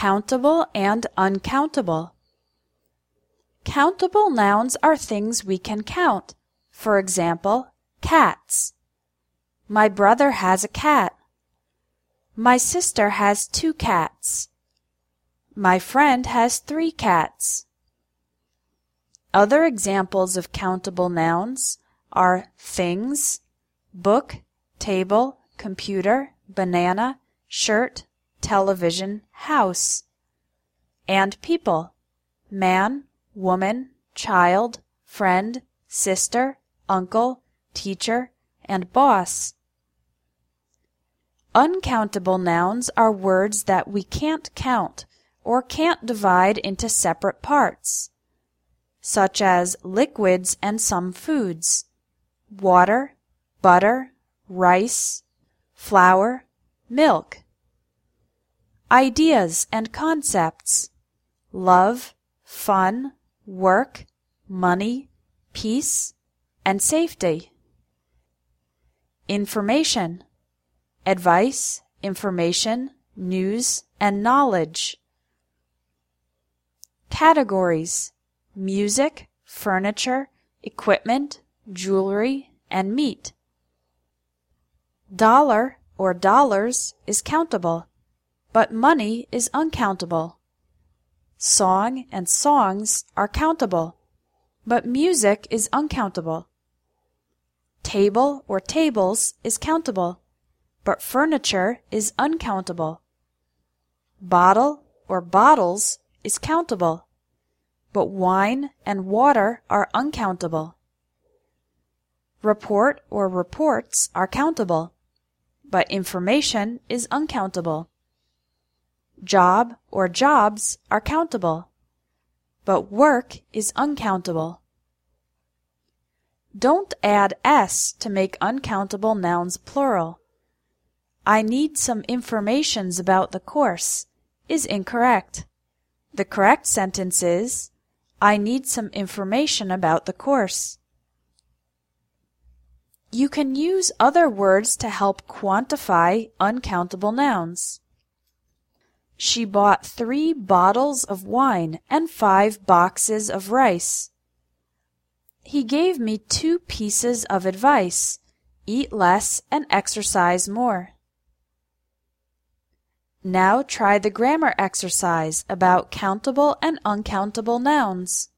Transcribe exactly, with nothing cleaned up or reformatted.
Countable and uncountable. Countable nouns are things we can count. For example, cats. My brother has a cat. My sister has two cats. My friend has three cats. Other examples of countable nouns are things, book, table, computer, banana, shirt, television, house, and people, man, woman, child, friend, sister, uncle, teacher, and boss. Uncountable nouns are words that we can't count or can't divide into separate parts, such as liquids and some foods, water, butter, rice, flour, milk. Ideas and concepts, love, fun, work, money, peace, and safety. Information, advice, information, news, and knowledge. Categories, music, furniture, equipment, jewelry, and meat. Dollar or dollars is countable, but money is uncountable. Song and songs are countable, but music is uncountable. Table or tables is countable, but furniture is uncountable. Bottle or bottles is countable, but wine and water are uncountable. Report or reports are countable, but information is uncountable. Job or jobs are countable, but work is uncountable. Don't add s to make uncountable nouns plural. I need some informations about the course is incorrect. The correct sentence is, I need some information about the course. You can use other words to help quantify uncountable nouns. She bought three bottles of wine and five boxes of rice. He gave me two pieces of advice: eat less and exercise more. Now try the grammar exercise about countable and uncountable nouns.